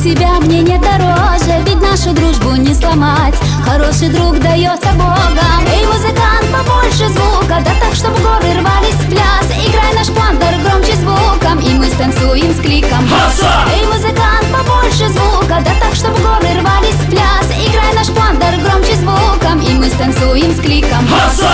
тебя мне не дороже, ведь нашу дружбу не сломать. Хороший друг дается Богом. Эй, музыкант, побольше звука, да так, чтоб горы рвались в пляс. Играй наш пандер громче звуком, и мы станцуем с кликом. Эй, музыкант, побольше звука, да так, чтоб горы рвались в пляс. Играй наш пандер громче звуком, и мы станцуем с кликом.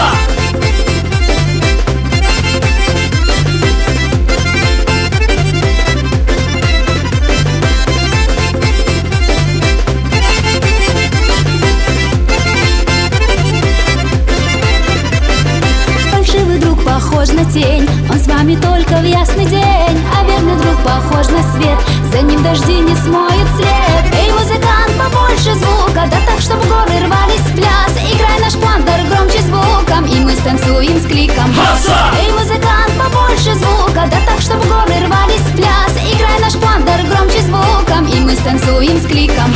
Похож на тень, он с вами только в ясный день. А верный друг похож на свет, за ним дожди не смоют след. Эй, музыкант, побольше звука, да так, чтоб горы рвались в пляс. Играй наш пандер громче звуком, и мы станцуем с кликом. Эй, музыкант, побольше звука, да так, чтоб горы рвались в пляс. Играй наш пандер громче звуком, и мы станцуем с кликом.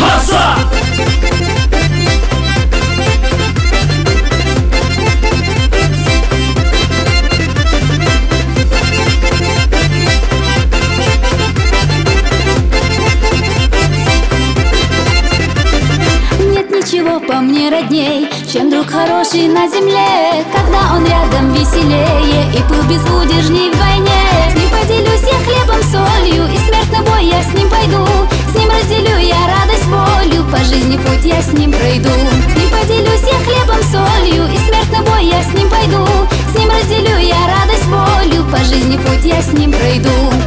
Ничего по мне родней, чем друг хороший на земле. Когда он рядом веселее, и пыл безудержней вдвойне. С ним поделюсь я хлебом, солью, и смертный бой я с ним пойду. С ним разделю я радость, волю, по жизни путь я с ним пройду. С ним поделюсь я хлебом, солью, и смертный бой я с ним пойду. С ним разделю я радость, волю, по жизни путь я с ним пройду.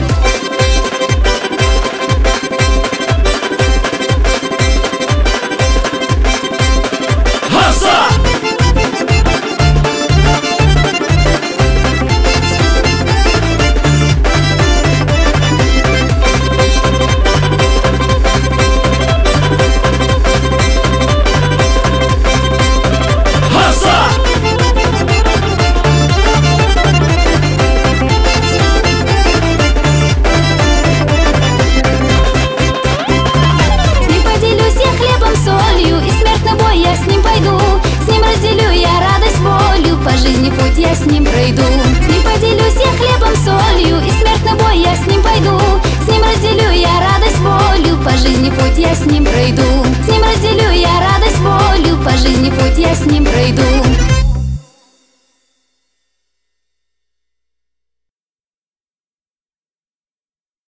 По жизни путь я с ним пройду. С ним поделюсь я хлебом, солью, и смертный бой я с ним пойду. С ним разделю я радость, волю, по жизни путь я с ним пройду. С ним разделю я радость, волю, по жизни путь я с ним пройду.